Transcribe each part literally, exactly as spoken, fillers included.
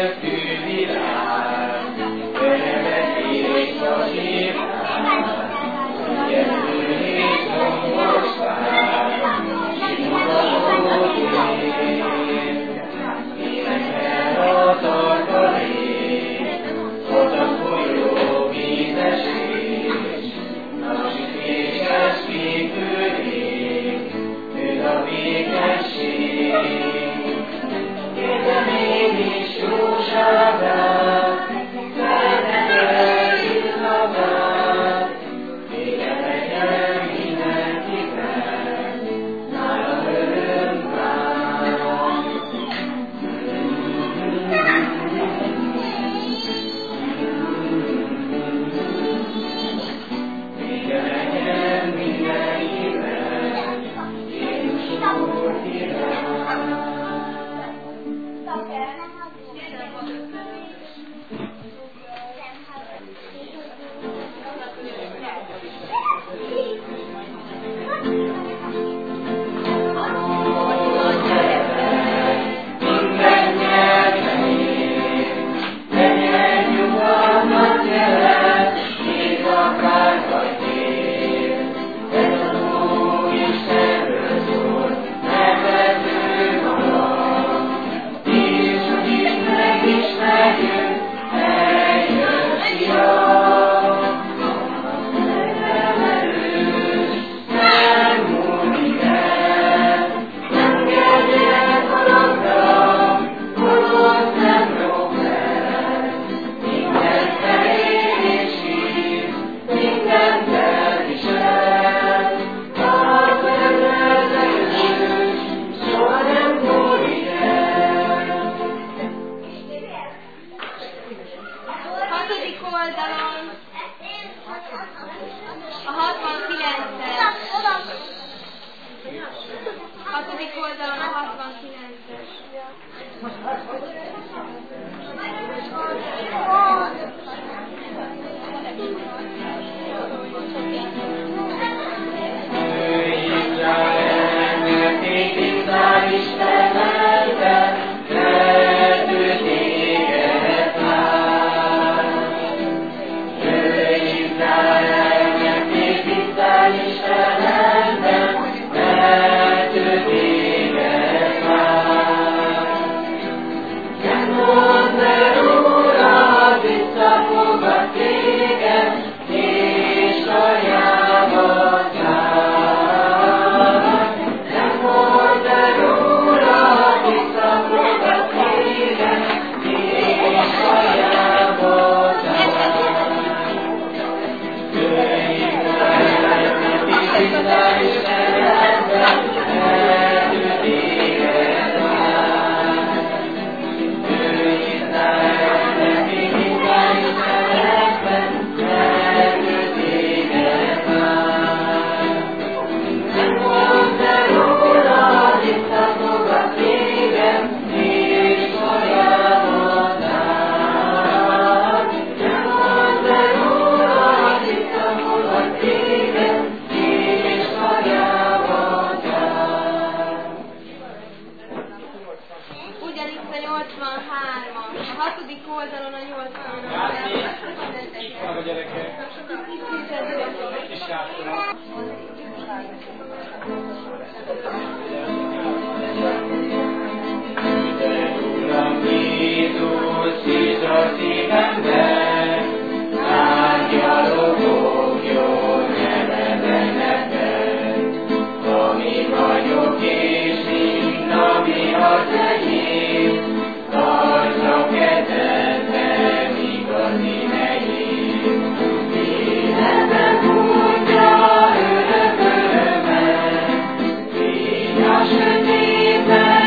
Sötétben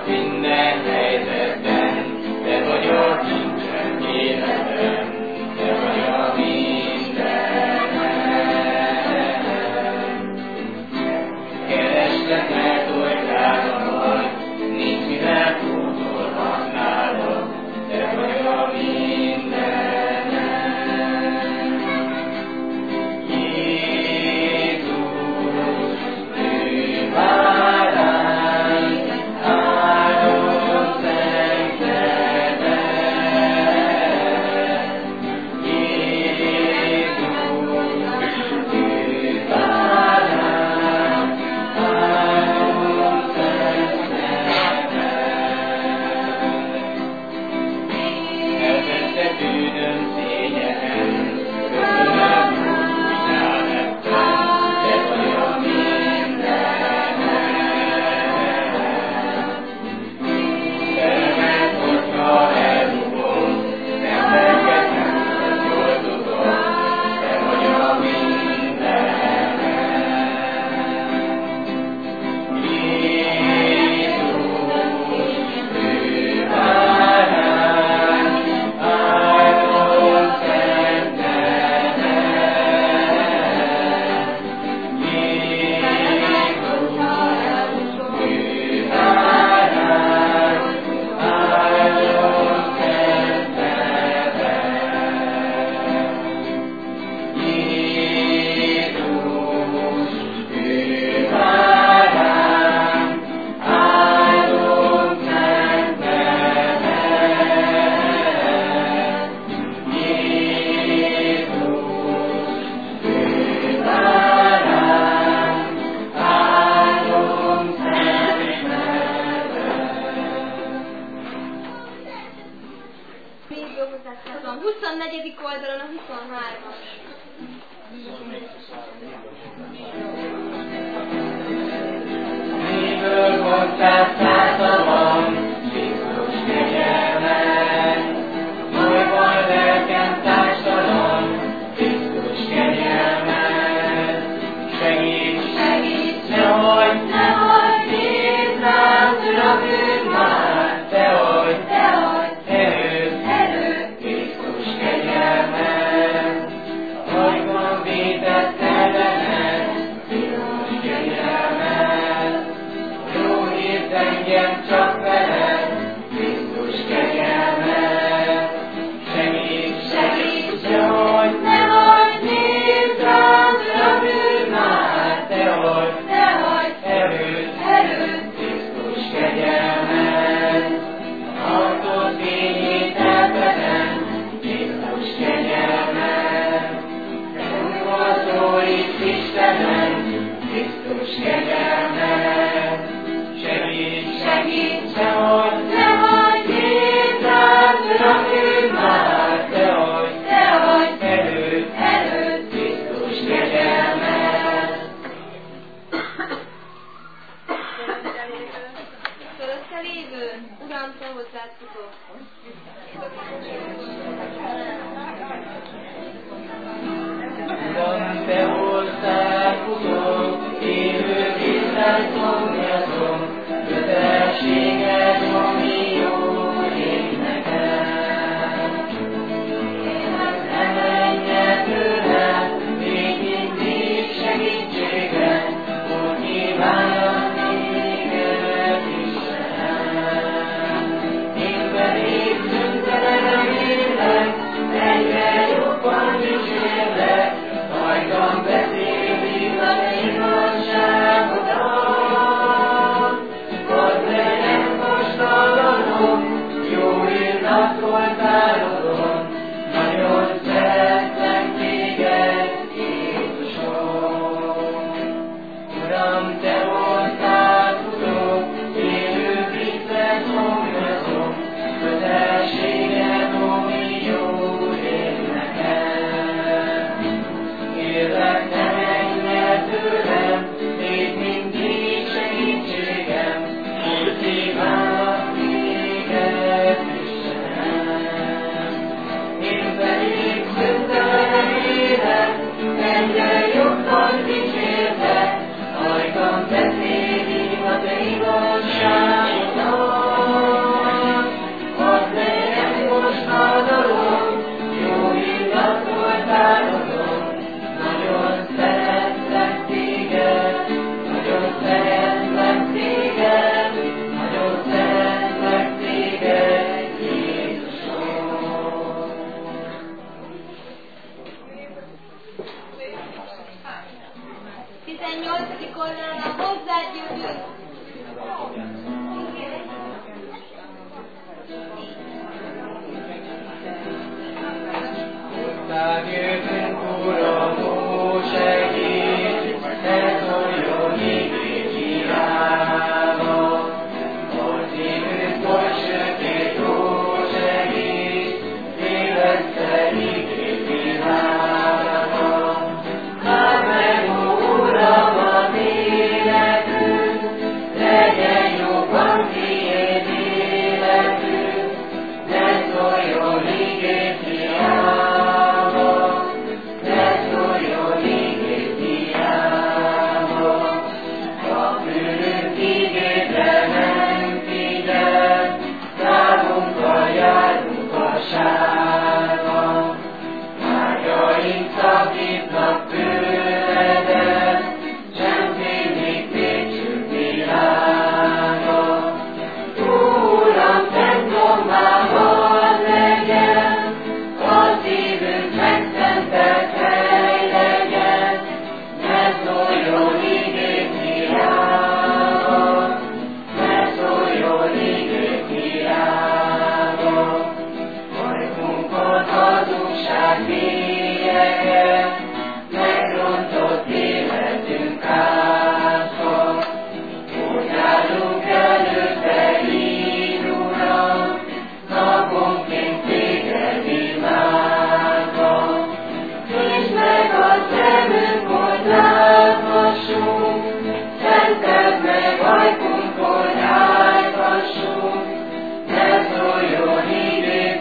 huszonnegyedik oldalon a huszonhármas. Miből mondtál százalom, Krisztus kegyelmet, olyban lelkem társadalom, Krisztus kegyelmet. Segíts, segíts, nehogy, nehogy, nézd rám, Uram, ő már, tehogy, tehogy, erőt, erőt, Krisztus kegyelmet. Olyban védett ellenet, Krisztus kegyelmet. Jó hírt engem csak veled, Krisztus kegyelmet. Segíts, segíts, nehogy, nehogy, nézd rám, Uram, ő már, tehogy, tehogy, erőt, erőt, Krisztus kegyelmet. Tartod fényét elvedem, Krisztus kegyelmet. Újból szólít Istenem, Krisztus kegyelmet. Segíts, segíts, nehogy, nehogy, nézd rám, Uram, ő már, tehogy, tehogy, erőt, erőt, Krisztus kegyelmet. Fölötte lévő, Uram, te hozzád futok. Uram, te hozzád futok, élő Izrael szomjatom, kötelességed, ami jó én nekem. Ne menjen tőlem, még mindig segítséget, úgy kívánlak téged, Istenem. Én pedig szüntelenül élek, egyre jobban dicsérlek, hajdan beszélik az igazságodat. tizennyolcadik oldalon a hozzád jövünk. Hozzád jövünk, Uram, ó segíts, ne szóljon igény hiába. A szívünk oly sötét, ó segíts, téveszte igény világa. Áld meg, ó Uram, az életünk, legyen jobban tiéd életünk, ne szóljon igény hiába. Ne szóljon igény hiába. A fülünk igédre nem figyel, szágunkkal járunk a sárban. Ágyaink szakítnak tőled, sem félig féksünk világa. Uram, templommá hadd legyen, a szívünk megszentelt hely legyen, ne szóljon igény hiába, ne szóljon igény hiába. Ajkunk a hazugság bélyege, megrontott életünk átka. Úgy állunk előtte így, Uram, naponként téged imádva. Nyisd meg a szemünk, hogy láthassunk, szenteld meg ajkunk, hogy állhassunk, ne szóljon igény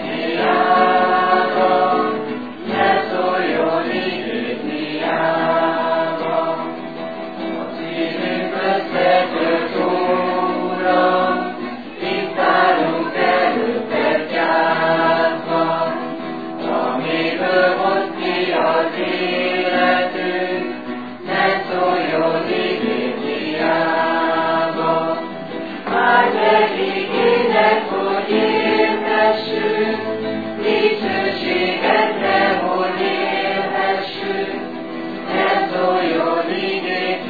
hiába, ne szóljon igény hiába. A szívünk összetört, Uram, itt állunk előtted gyászva, amiből hoz ki az életünk, ne szóljon igény hiába. Áld meg igédet, hogy értessünk, dicsőségedre, hogy élhessünk, ne szóljon igény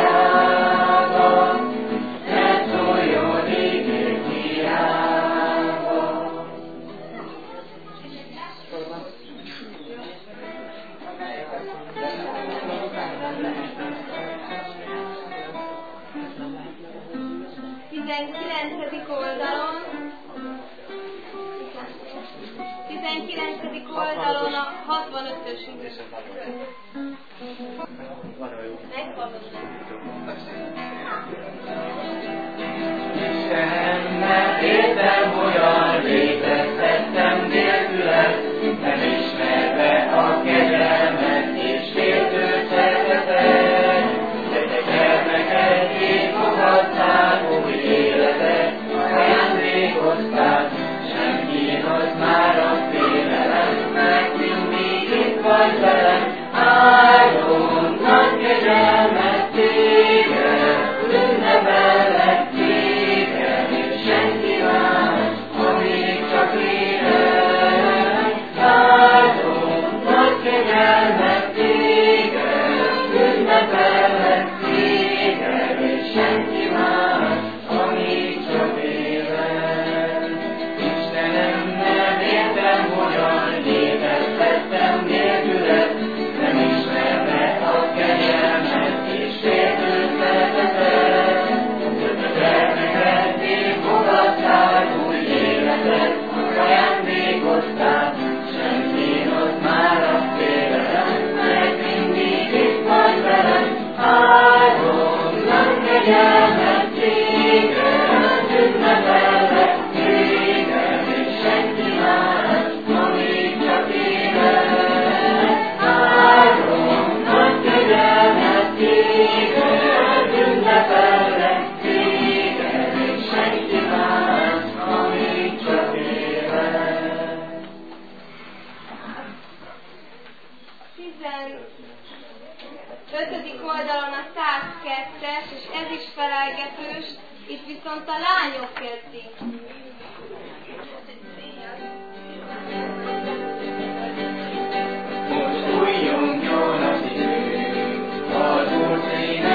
hiába, ne szóljon igény hiába. tizenkilencedik oldalon, tizenkilencedik oldalon a hatvanötös. Istenem, nem értem, hogyan létezhettem nélküled, nem ismerve a kegyelmet és féltő szeretetet. De te gyermekedként fogadtál új életet, ajándékoztál, sem kínos már a félelem, mert mindig itt vagy velem. Áldom nagy kegyelmet téged, ünnepellek téged, és senki más, amíg csak élek. Áldom nagy kegyelmet téged, ünnepellek téged, és senki más, amíg csak élek. Istenem, nem értem, hogyan létezhettem nélküled, nem ismerve a kegyelmet és féltő szeretetet. De te gyermekedként fogadtál új életet, ajándékoztál, sem kínos már a félelem, mert mindig itt vagy velem. Áldom nagy kegyelmet téged, ünnepellek téged, és senki más, amíg csak élek. Áldom nagy kegyelmet téged, ünnepellek téged, és senki más, amíg csak élek. tizenötödik oldalon a százkettes, és ez is felelgetős, itt viszont a lányok kezdik. Most újjunk jól az idő, az Úr színe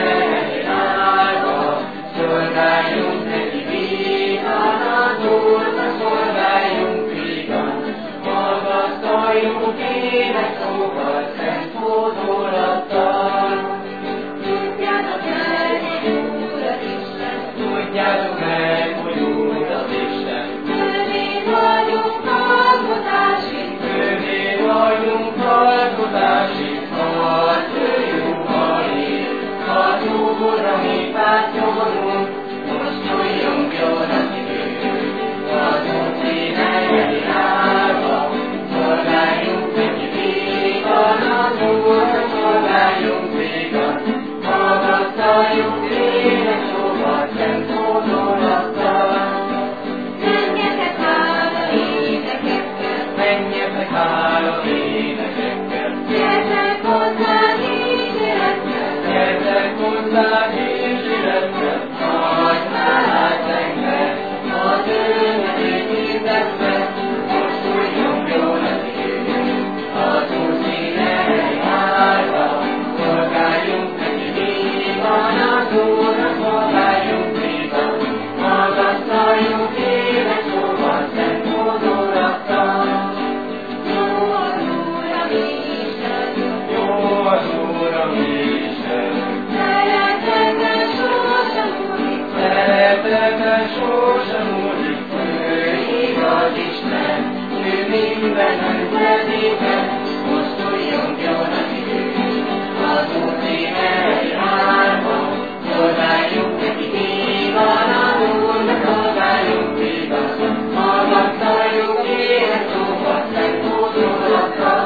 Úrra mi pásztorunk, mozduljon jól a szívünk, az Úr színei állva, szolgáljunk neki vígan, az Úrra szolgáljunk vígan, magasztaljuk édes szóval, szent hódolattal. Menjetek hála énekekkel, Menjetek hála énekekkel, gyertek hozzá ígérettel, gyertek hozzá kísérlettel, nagy hálát enged, az ő nevét hirdetve, mozduljon jól a szívünk, az Úr színei állva, szolgáljunk neki vígan, az Úrra szolgáljunk vígan, magasztaljuk édes szóval, szent hódolattal. jó az Úr a mi Istenünk, Jó az Úr a mi Istenünk, szeretete sosem múlik, szeretete sosem múlik, ő igaz Isten, ő mindennek vezéten, mozduljon jól a szívünk, az Úr színei állva, szolgáljunk neki vígan, az Úrnak szolgáljunk vígan, magasztaljuk édes szóval, szent hódolattal.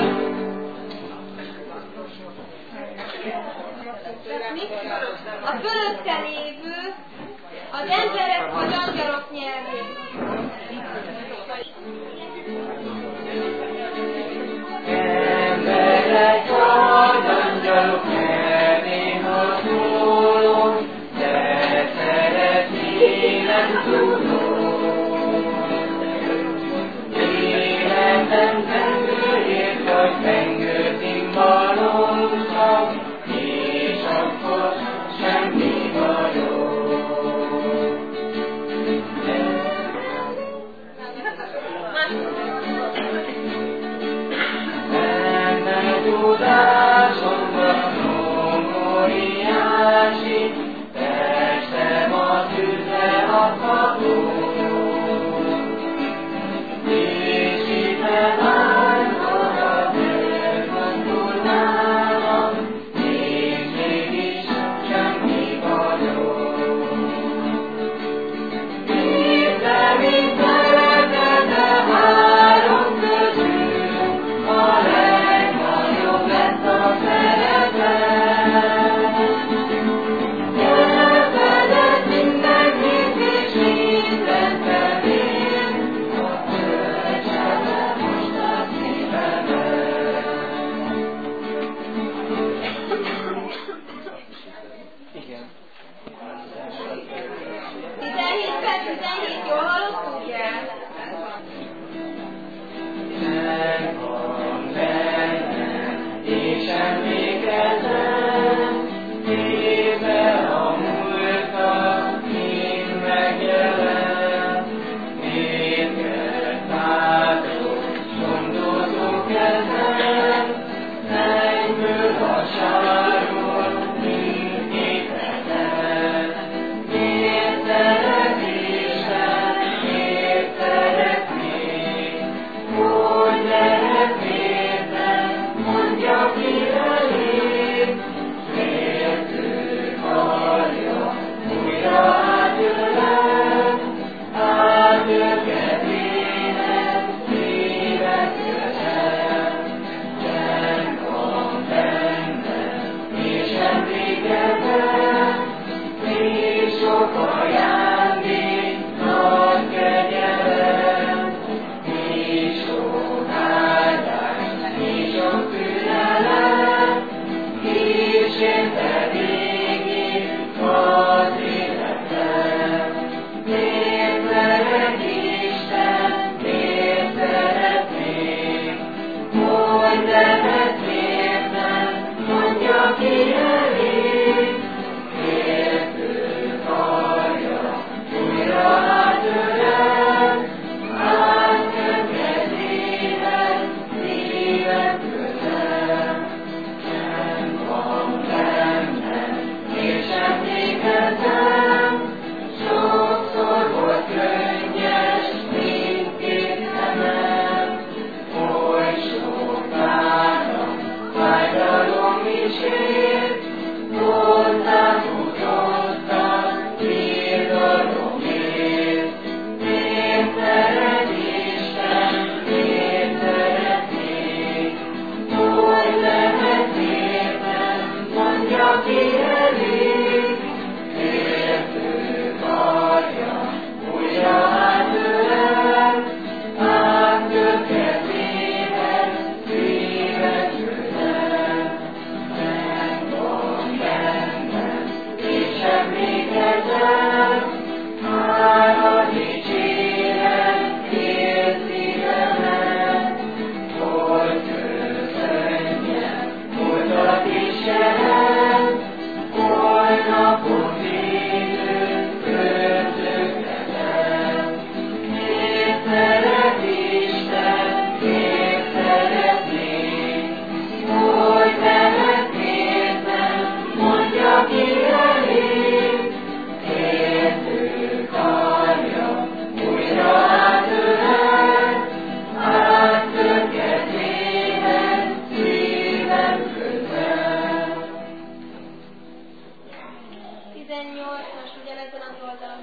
a fölötte lévő, az emberek vagy angyalok nyelvén. Emberek vagy angyalok nyelvén, ha szólok, te szeretnének tudom. Életem zengőért vagy zengő cimbalomsak, és akkor semmi vagyok. Ember tudásomban óriási, testem a tűzre akadó. És hitem állva a bőrgondol nálam, és mégis semmi vagyok. Érte, mint szeretete három közül, a legnagyobb lett a szeretet. Elfedett mindenkit és mindent elér, a töltsebe most a szívemet. Igen. tizenhét per tizenhét, jól hallottuk? Nem van bennem, és emlékezem, éve a múltat, mind megjelent. Vétkelt áldott, gondozó kezem, szennyből vasárol, mindkét kezem. Miért szeretésem, tizennyolcas ugyanezen az oldalon.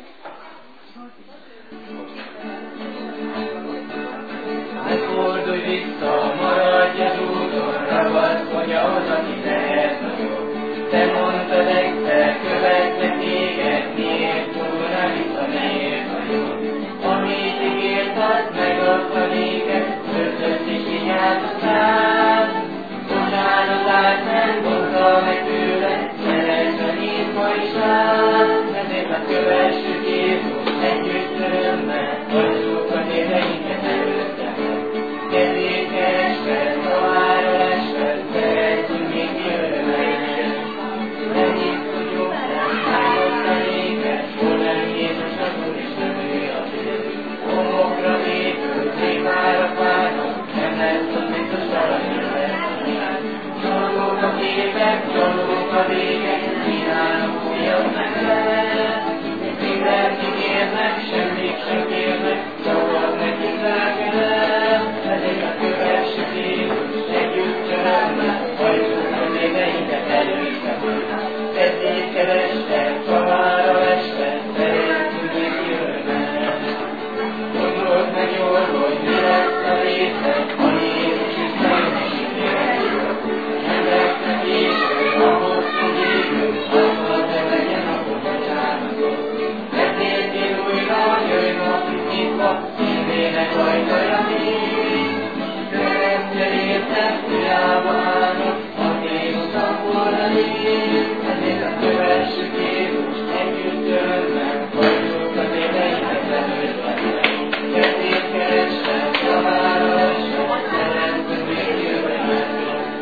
Fordulj vissza, maradj az úton, ragaszkodj ahhoz, aki tehet nagyobb. Te mondtad egyszer, követlek téged, miért fordulnál vissza, miért vagyok? Amit ígértad, megadta néked, ötöt is vigyázz rád. Bocsánatát nem vonta meg tőled, szerezzen itt ma is rád. Ezért a kövessük Jézus, együtt örömmel, hagyjuk a téreinket előtte. Kezét kerested, szavára lested, szeretünk még örömmel. Mennyit tudjuk, megadta néked, hol nem Jézus az Úr és nem ő a Dél. Homokra épül, tréfára fáradok, nem lesz az biztos valami lehet. Csalók a képek, csalók a végek, kínálunk újat neked. Mindenki kérnek, semmit sem kérnek, szabad nekik lelkedet. Ezért a kövessük Jézus, együtt örömmel, hajtsuk az éveinket előtte. Ezért kerestek, szavára vestek, szeretünk neki örömmel. Gondold meg jól, hogy mi lesz a részed, ha Jézus visszajön és ígéret. Nem lesznek késő, a hosszú évünk, akkor te legyen a bocsánatot. Ezért én újra jöjj napig nyitva, szívének ajtaja nyílt. Követtel értem, hiába állok, a én utam fordulít. Ezért a kövessük Jézus, együtt örömmel, hagyjuk az éveinket előtte. Ezért kerestem, szavára vestem, szeretünk még jövőben.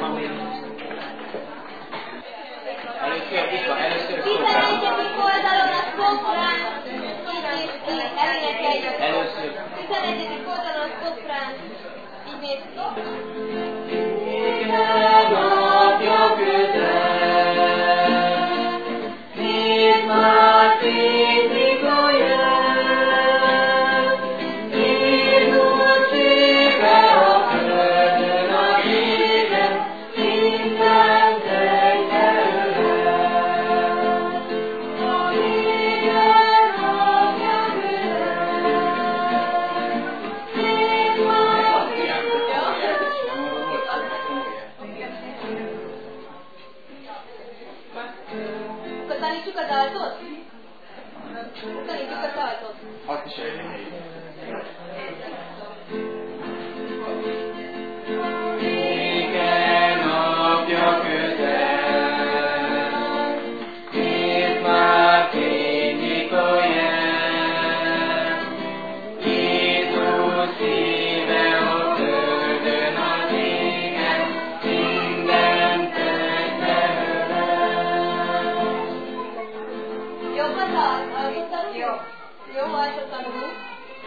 Először vissza, először tizenegyedik oldalon a szoprán, így néz ki, elénekeljük. Először. tizenegyedik oldalon a szoprán, így néz ki. Téged napja közel, Nézd már félig a jel, Jézus szíve a földön a égen, minden teljel. A téged napja közel, Nézd már félig a Akkor tanítsuk a daltot? Tanítsuk a daltot. Azt is elég. Vége napja közel, Nézd már fénylik a jel, Jézus szíve a földön az égen, minden tegtelően. Jobb a dal? Hallgattad? Jó. Jó, hallgattad tanulunk.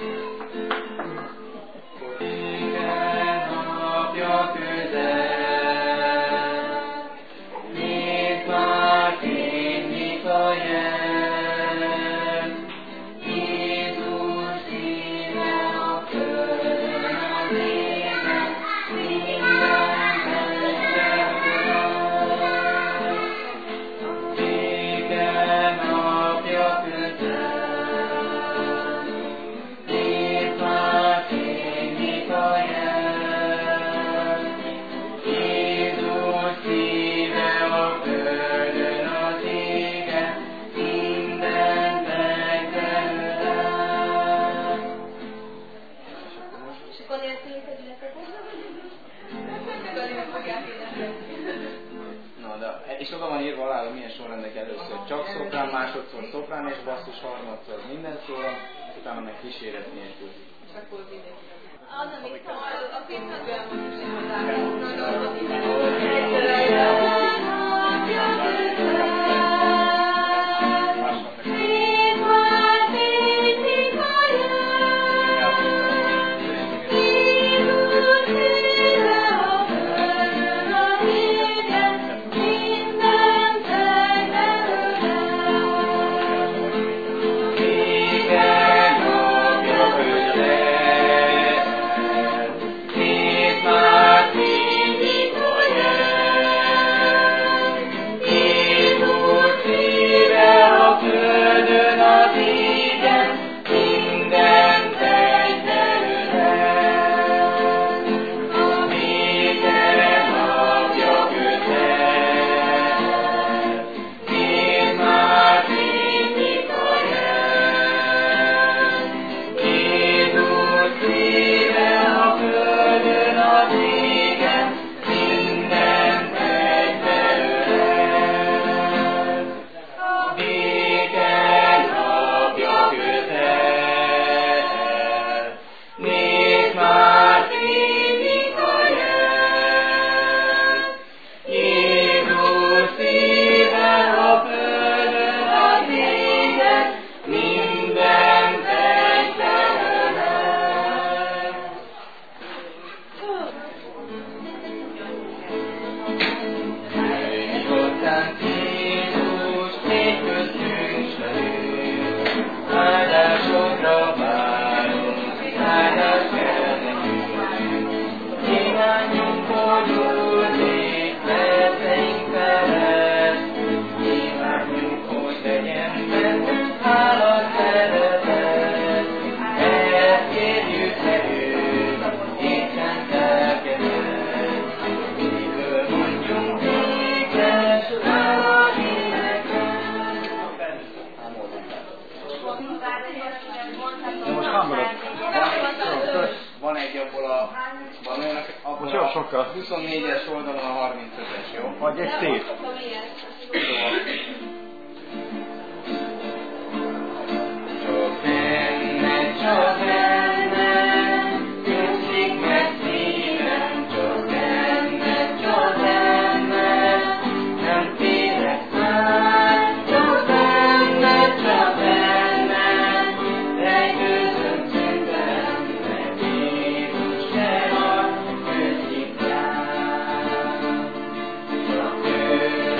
Vége napja közel, Nézd már fénylik a jel, Jézus szíve a földön az égen, minden tegtelően. Vége napja közel, Nézd már fénylik a jel, Jézus szíve a földön az égen, minden tegtelően. És akkor nélkül területet. No, de, és oda van írva alá, hogy milyen sorrendek először. Csak szoprán, másodszor szoprán és basszus, harmadszor minden szóra, utána meg kíséret nélkül. Az, amit a filmben Nézd már fénylik a jel, sokkal. huszonnégyes oldalon a harmincötös, jó? Adj egy szép. Csak benne, csak benne, köszik meg szívem, csak benne, csak benne, nem félek már, csak benne, csak benne, legőzöm szívembe, Jézus te vagy, köszik rám. Csak ő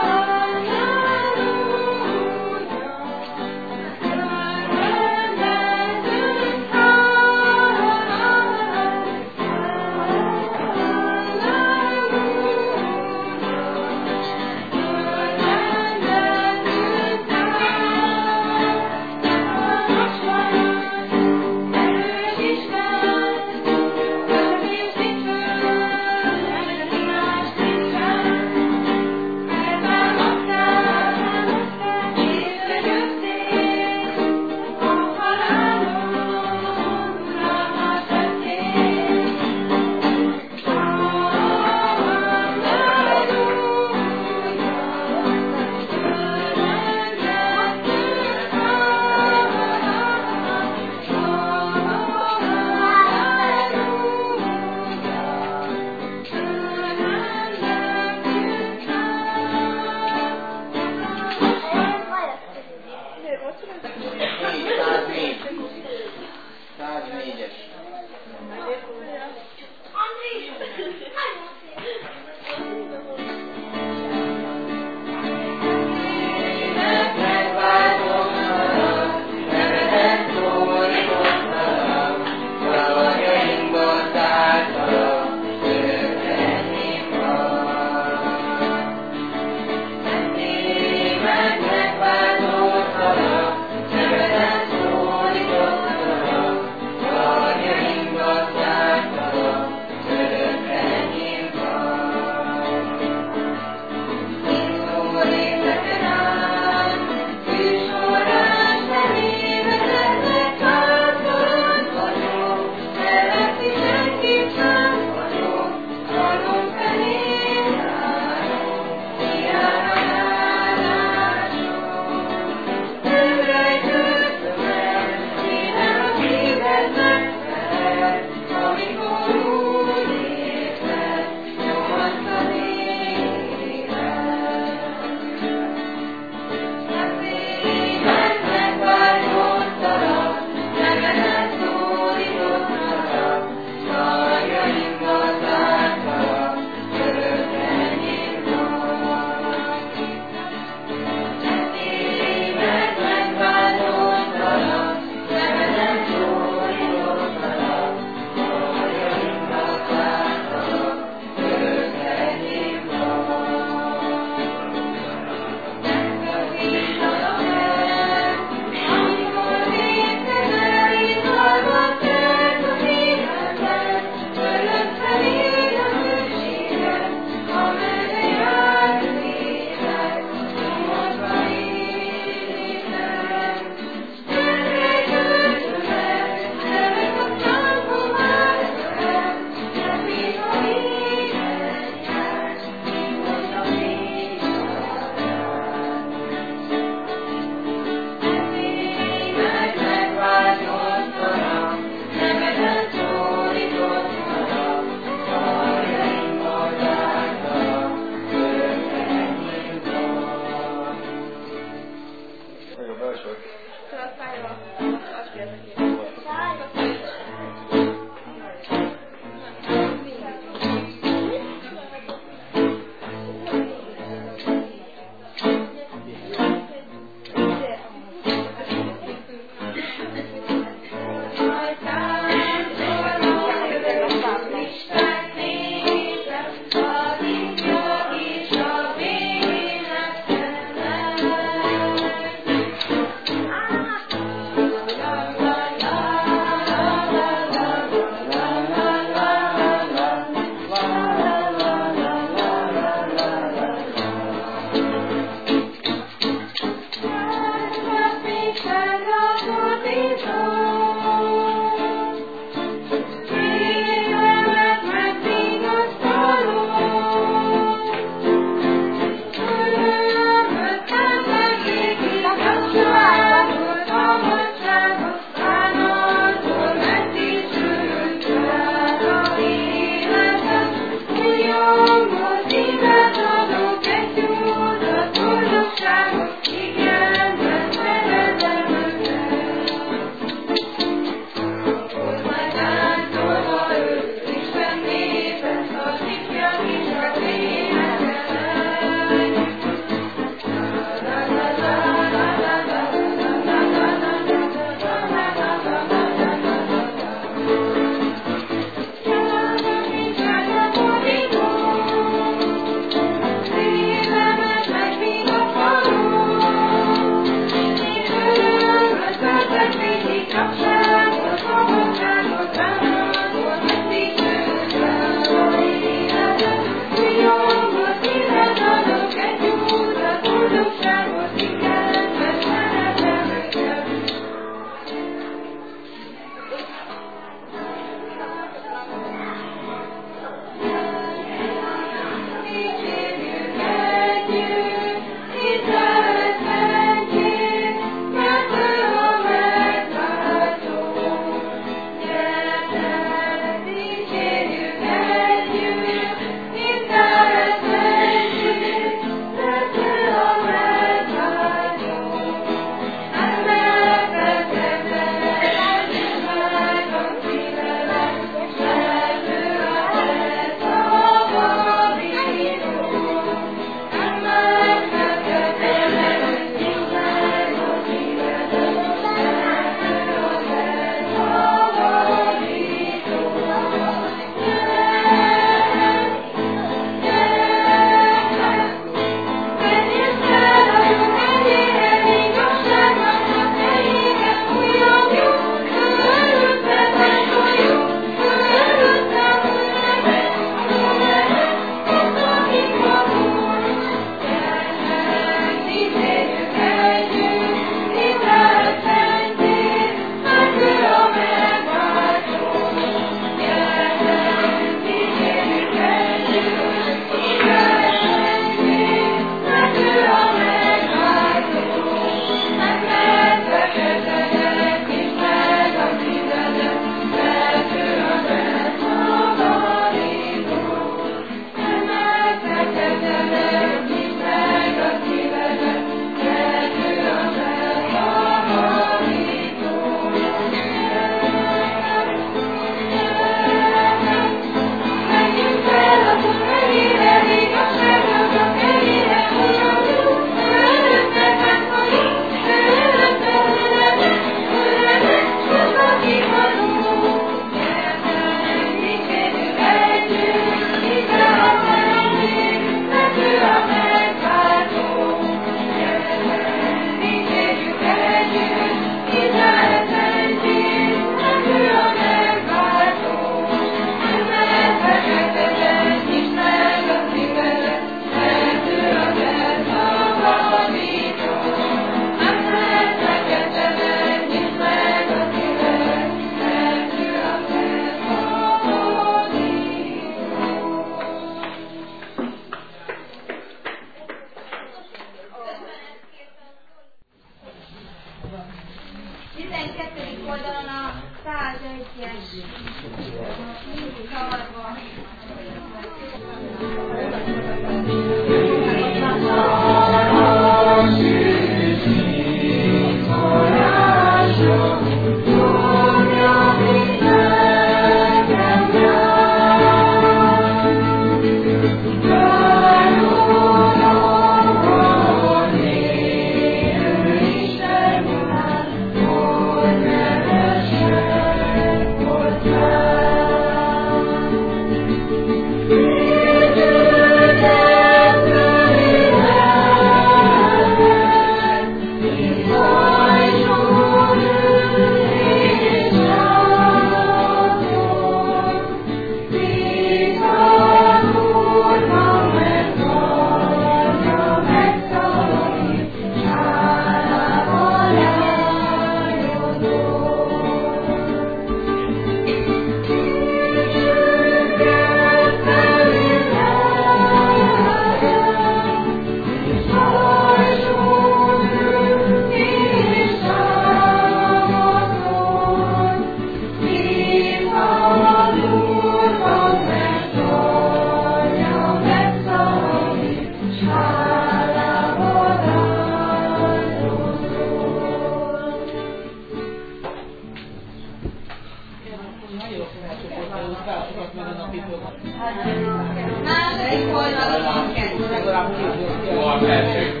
Második oldalon kettő. Legalább két Jó a felső.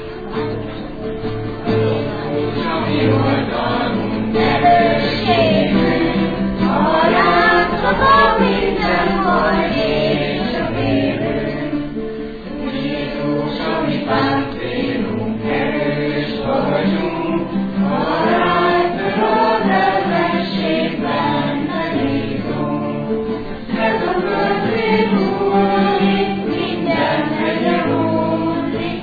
Ami oldalunk erősségünk, ha láthatom minden baj és a vélünk. Jézus, ami páncélunk, erős vagyunk, ha rád tudod ellenségben bízunk. Ez a földrét múlik, minden hegyen múlik,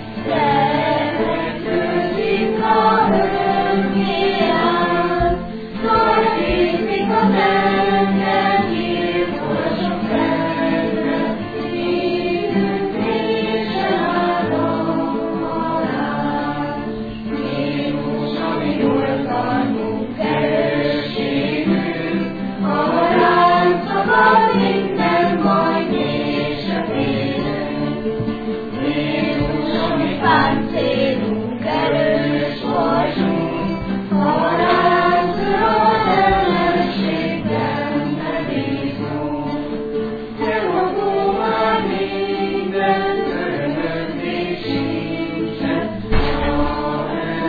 lehetőzik a örökké át. Tartítik a lelket, gyilkosok lenne, szívünk mélysen állom alá. Jézus, ami oltalmunk, erősségünk, ha ránk szabad minden baj és a félünk. Jézus, ami páncélunk, erős vagyunk, ha ránk tudod ellenségben bízunk. Te magunk már minden örömöknél sincsen, ha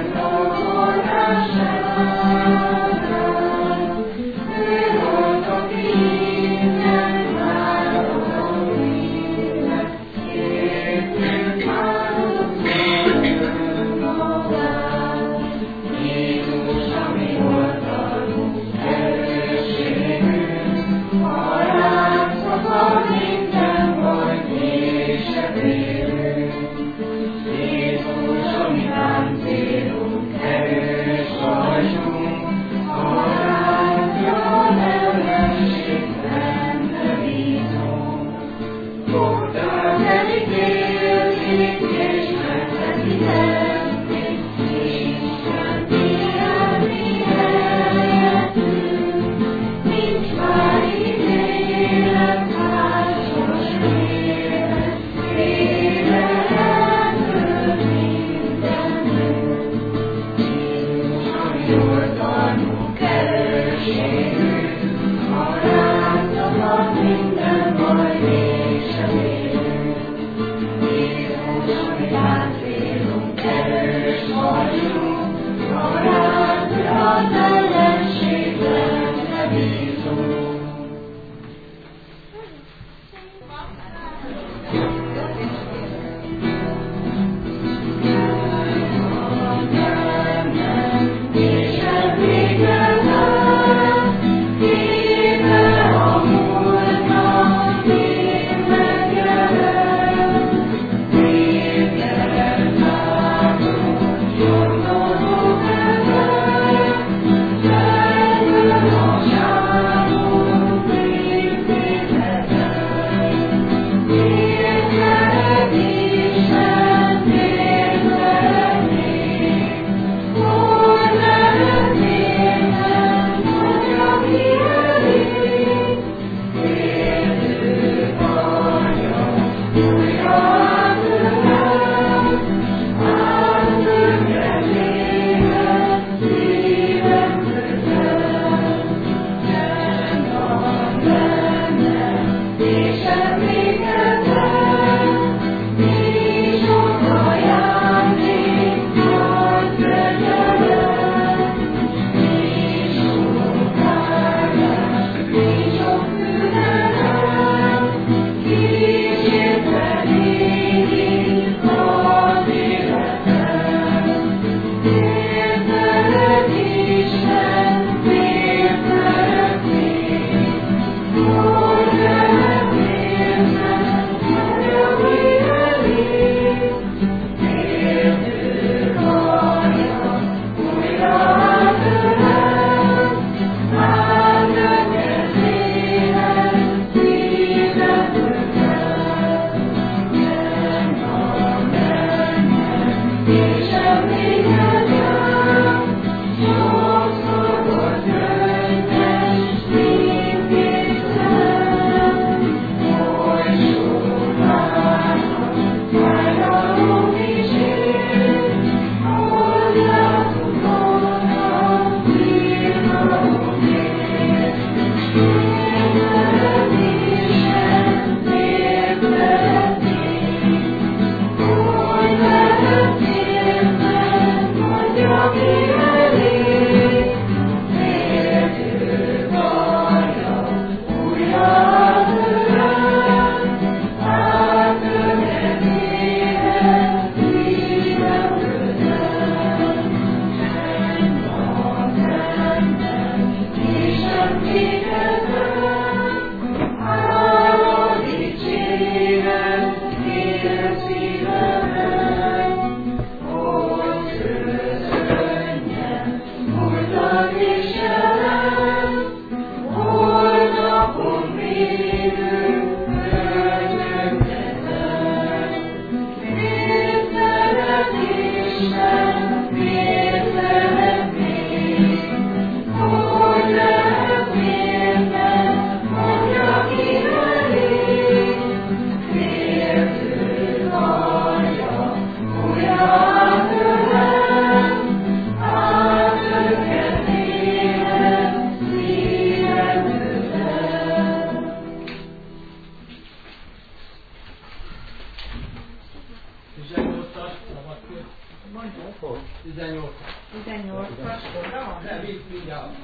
elfogadásánál. Ő volt, aki minden vállal minden, értünk áldott magát. Jézus, ami oldalunk, erősségünk, ha ránk szabad minden baj és a vélünk. Jézus, ami páncélunk, erős vagyunk, ha ránk jól ellenségben bízunk. Oldal elítélték és megvetítették, Isten kiállni helyettünk. Nincs már ítélet, hátrás élet, félelem ölt mindenünk. Jézus, ami oldalunk, erősségünk, ha ránk szabad minden baj és a vélünk. Jézus, ami páncélunk, erős vagyunk, ha ránk tudod ellenségben bízunk. És elvégen át, éve a múltnak, én megjelent. Végtelen látunk, gyomrodó kezet, tizennyolcas, szabadkör. tizennyolcas. tizennyolcas sorra van? Nem, itt mindjárt.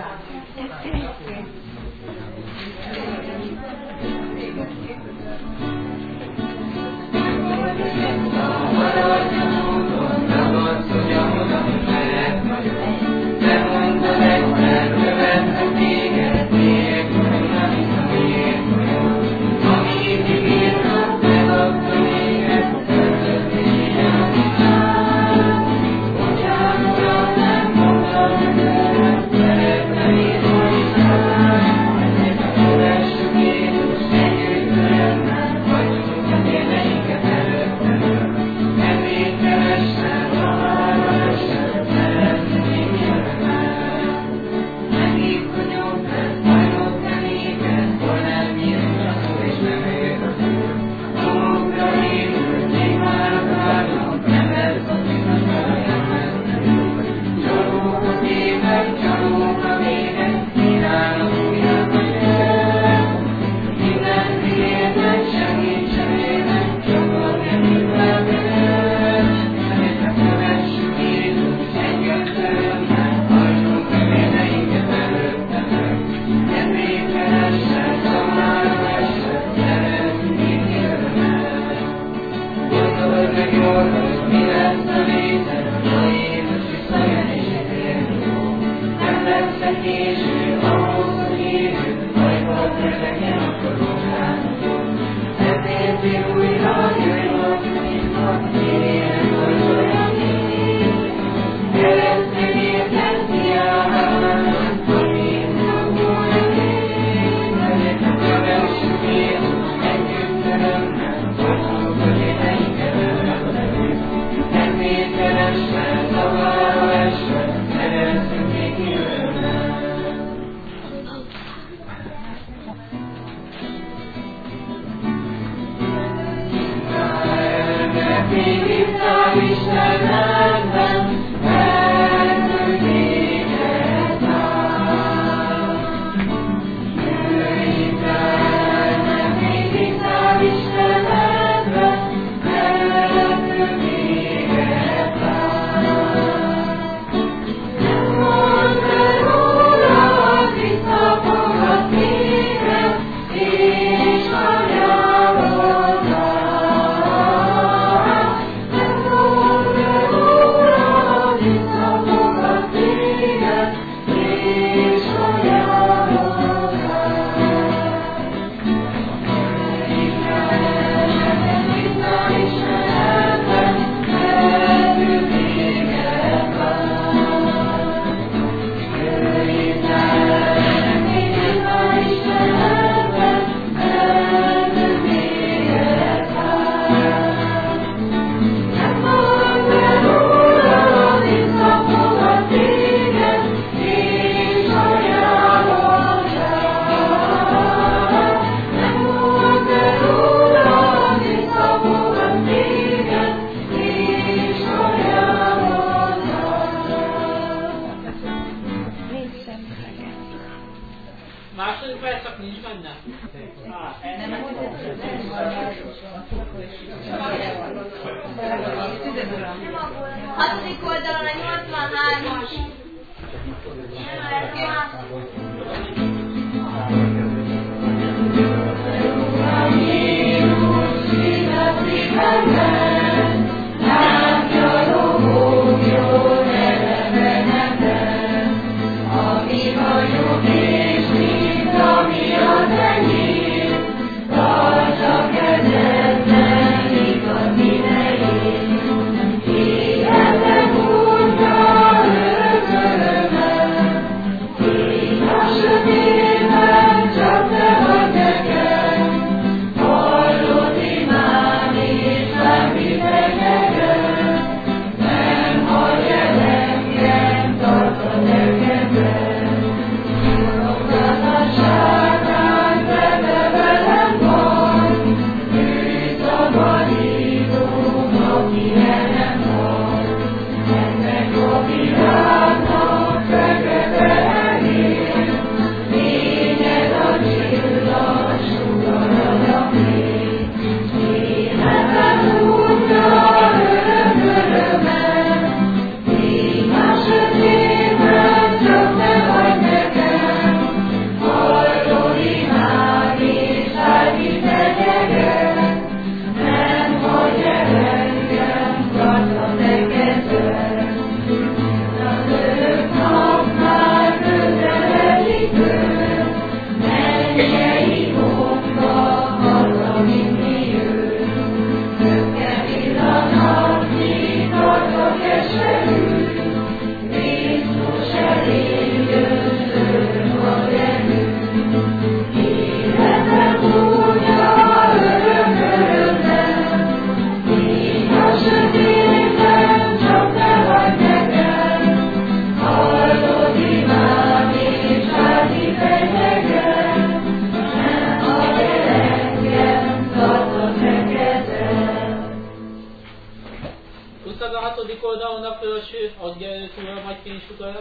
Hatodik oldalon a nyolcvanhármas. Thank you. hatodik oldalon a felső, adja először vagy fénysugarat.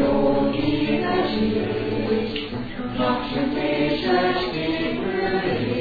Napsütéses képről